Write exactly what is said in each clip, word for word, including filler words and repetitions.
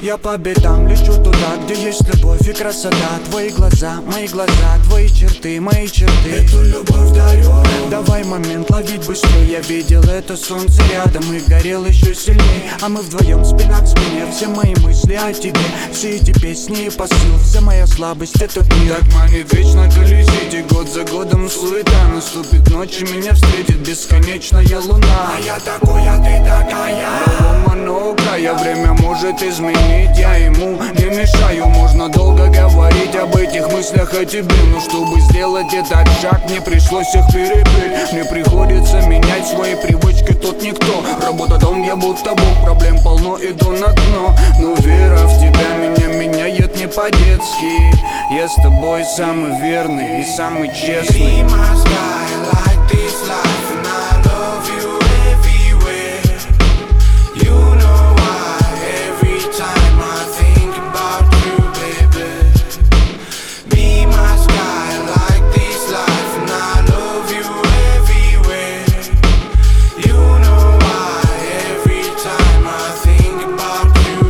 Я по бедам лечу туда, где есть любовь и красота. Твои глаза, мои глаза, твои черты, мои черты. Эту любовь дарю. Давай момент ловить быстрее. Я видел это солнце рядом и горел еще сильнее. А мы вдвоем спина к спине. Все мои мысли о тебе, все эти песни и посыл. Вся моя слабость — это мир. Так манит вечно колесить, и год за годом суета. Наступит ночь и меня встретит бесконечная луна. А я такой, а ты такая. Много, время может изменить. Я ему не мешаю. Можно долго говорить об этих мыслях о тебе, но чтобы сделать этот шаг, мне пришлось их перебить. Мне приходится менять свои привычки, тут никто. Работа дом, я будто бог, проблем полно, иду на дно. Но вера в тебя меня меняет не по-детски. Я с тобой самый верный и самый честный. Be my sky, like this life, and I love you everywhere. You know why every time I think about you, baby. Be my sky, like this life, and I love you everywhere. You know why every time I think about you,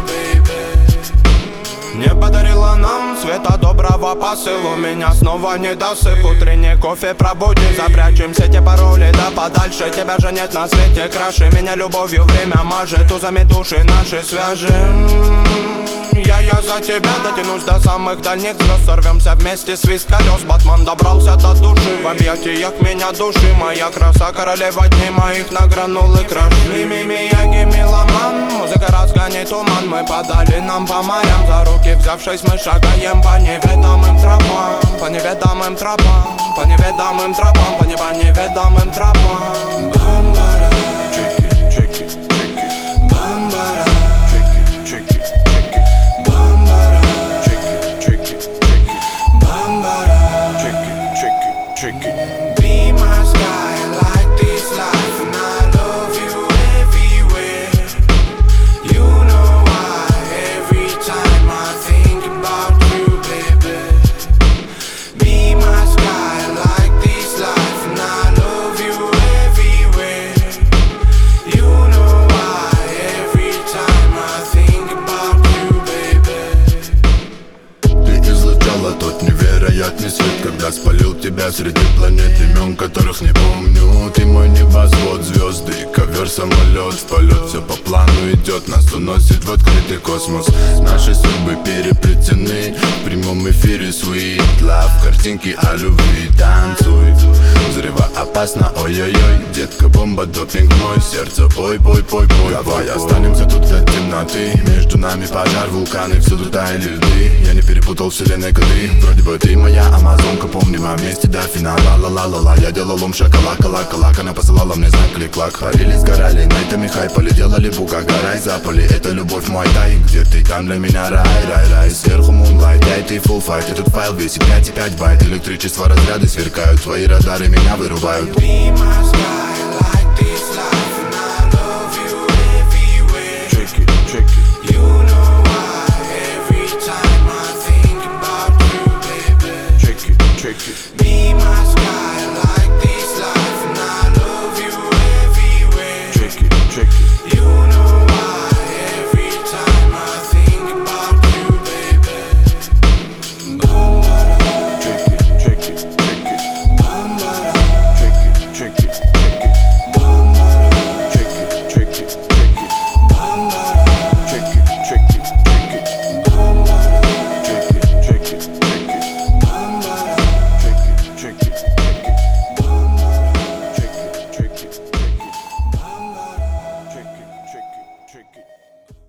baby. Не подарила нам света доброго посылу. Меня снова не досып. Утренний кофе пробуди. Запрячем все те пароли да подальше. Тебя же нет на свете краше. Меня любовью время мажет. Узами души наши свяжем. Я, я за тебя дотянусь до самых дальних звезд. Сорвемся вместе, свист колес. Батман добрался до души. В объятиях меня души. Моя краса, королева дней моих награнул и краш. Мими, Мияги, меломан. Музыка разгонит туман. Мы подали нам по морям. За руки взявшись, мы шагаем по неведомым тропам. По неведомым тропам. По неведомым тропам. По не по неведомым тропам. Бамбара. Check it, check it, check it. Бамбара. Check it, check it, check it. Бамбара. Check it, check it, check it. Бамбара. Check it, check it, check it. Be my sky, like this life, and I love you everywhere. You know why every time I think about you, baby. Be my sky, like this life, and I love you everywhere. You know why every time I think about you, baby. Ты излучала тот невероятный свет, когда спалил тебя среди планет, имен которых не помню. Ты мой небосвод, звезды, ковер, самолет. В полет все по плану идет, нас уносит в открытый космос. Наши судьбы переплетены в прямом эфире. Sweet love, картинки о любви, танцуй. Взрывоопасно, ой-ой-ой. Детка, бомба, допинг, мой сердце, ой, пой, пой, пой. Давай останемся тут до темноты. Между нами пожар, вулканы, всюду таяли льды. Я не перепутал вселенной коды. Вроде бы ты моя амазонка, помним о месте до финала. Ла-ла-ла-ла-ла, я делал лом шоколака, лака-лака. Она посылала мне знак клик-клак. Парили, сгорали, найтами хайпали. Делали буга, горай, запали. Это любовь мой тай, где ты, там для меня рай, рай, рай. Сверху мунлайт, я и ты full fight. Этот файл весит пять и пять байт. Электричество, разряды сверкают. Твои радары меня вырубают. Be my sky, like this life, and I love you everywhere. Check it, check it. You know why every time I think about you, baby. Check it, check it. Be my sky.